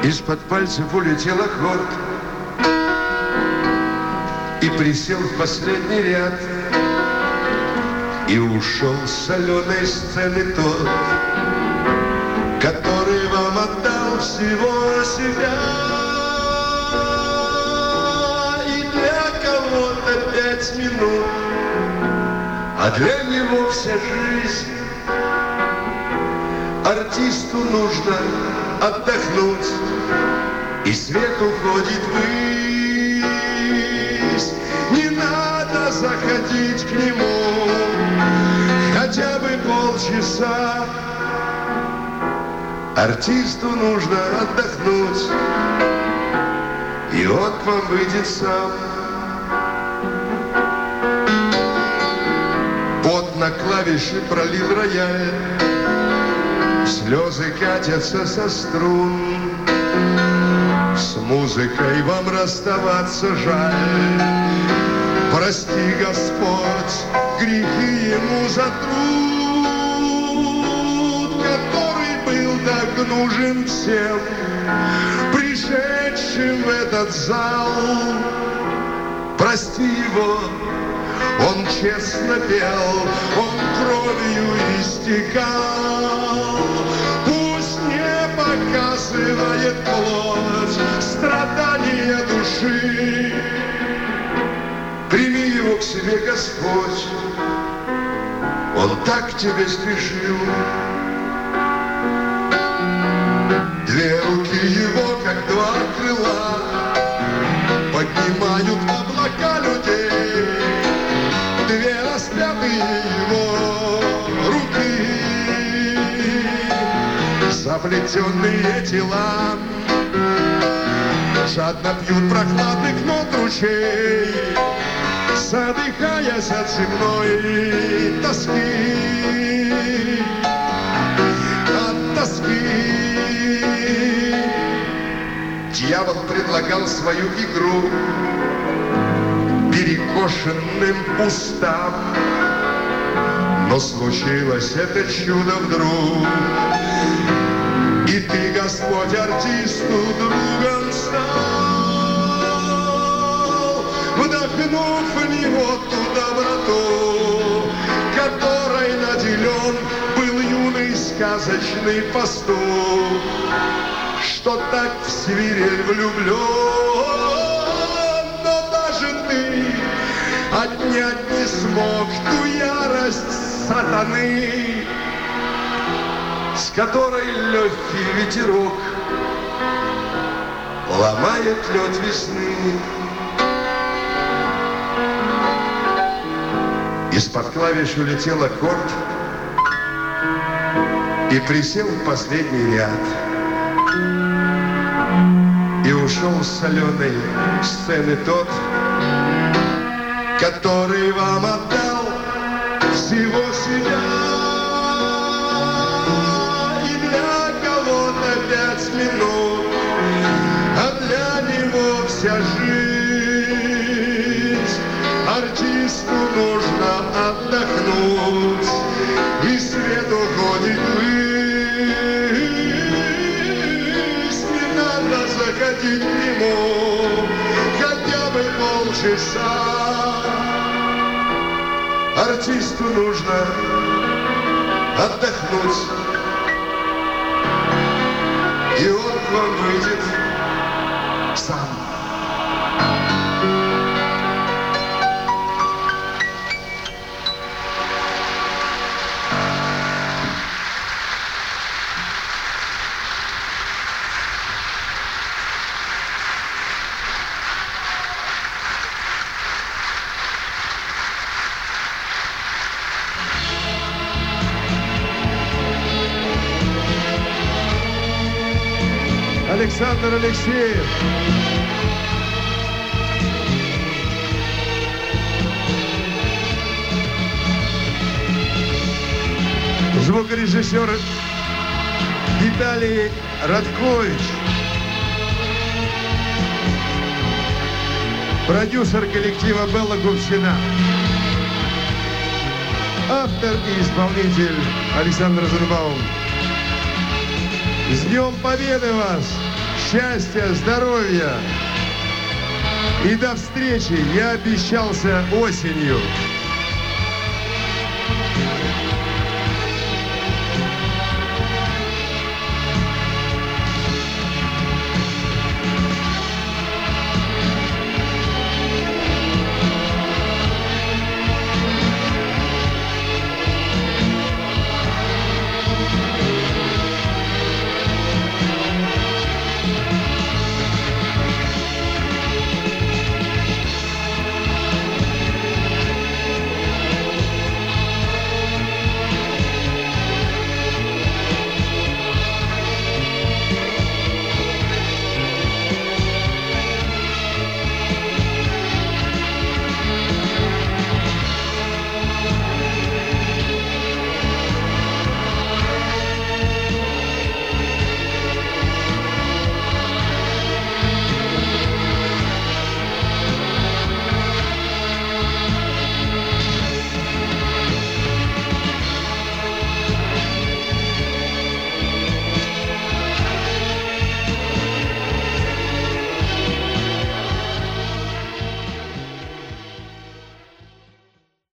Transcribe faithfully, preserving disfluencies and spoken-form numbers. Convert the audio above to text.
Из-под пальцев улетел аккорд и присел в последний ряд, и ушел с соленой сцены тот, который вам отдал всего себя. И для кого-то пять минут, а для него вся жизнь. Артисту нужно отдохнуть, и свет уходит ввысь. Не надо заходить к нему хотя бы полчаса. Артисту нужно отдохнуть, и он к вам выйдет сам. Пот на клавиши пролил рояль, слезы катятся со струн. С музыкой вам расставаться жаль. Прости, Господь, грехи ему за труд, который был так нужен всем, пришедшим в этот зал. Прости его, он честно пел, он кровью истекал. Пусть не показывает плоть страдания души. Прими его к себе, Господь, он так к тебе спешил. Две руки его, как два крыла, поднимают облака людей. Две распятые его руки, заплетенные тела, жадно пьют прохладных нот ручей, задыхаясь от земной тоски, от тоски. Дьявол предлагал свою игру перекошенным устам, но случилось это чудо вдруг, и ты, Господь, артисту другом стал, вдохнув в него ту доброту, которой наделен был юный сказочный пастух, что так в свирель влюблен. Отнять не смог ту ярость сатаны, с которой легкий ветерок ломает лед весны. Из-под клавиш улетел аккорд и присел в последний ряд, и ушел с соленой сцены тот, который вам отдал всего себя. И для кого-то пять минут, а для него вся жизнь. Артисту нужно отдохнуть, и свет уходит ввысь. Не надо заходить к нему хотя бы полчаса. Артисту нужно отдохнуть, и он к вам выйдет сам. Александр Алексеев. Звукорежиссер Виталий Радкович. Продюсер коллектива Белла Гувсина. Автор и исполнитель Александр Розенбаум. С Днем Победы вас, счастья, здоровья. И до встречи. Я обещался осенью.